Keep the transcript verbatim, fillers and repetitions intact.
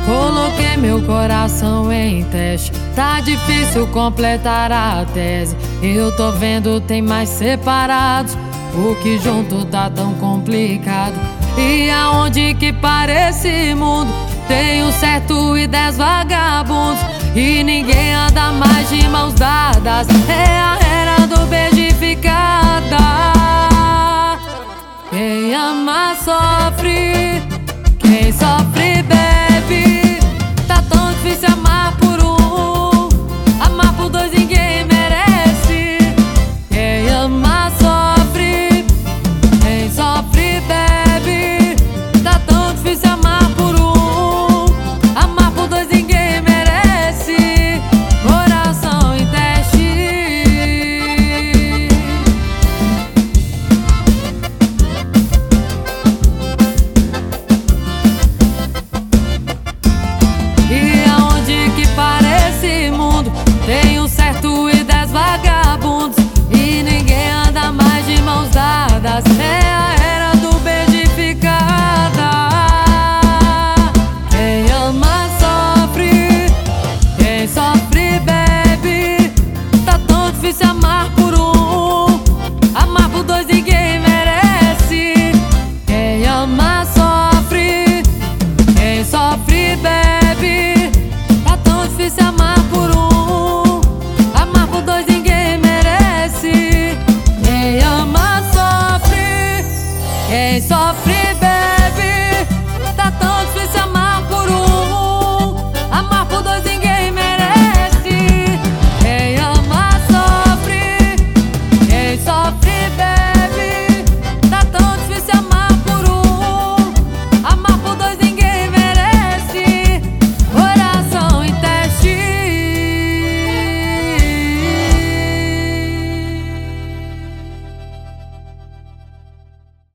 Coloquei meu coração em teste, tá difícil completar a tese. Eu tô vendo tem mais separados, o que junto tá tão complicado. E aonde que para esse mundo tem um certo e dez vagabundos, e ninguém anda mais de mãos dadas. É a era do beijo e ficada. Quem ama sofre, quem sofre bebe. Tá tão difícil amar por um, amar por dois ninguém merece. Quem ama sofre, quem sofre bebe. Tá tão difícil amar por um, amar por dois ninguém merece. Coração em teste. E aonde que para esse mundo tem um certo e dez vagabundos, e ninguém anda mais de mãos dadas. É a era do beijo e ficada. Quem ama sofre, quem sofre bebe. Tá tão difícil amar por um, amar por dois ninguém merece. Quem ama sofre, quem sofre bebe. Tá tão difícil amar por um, amar por dois ninguém merece. Quem ama sofre, quem sofre bebe.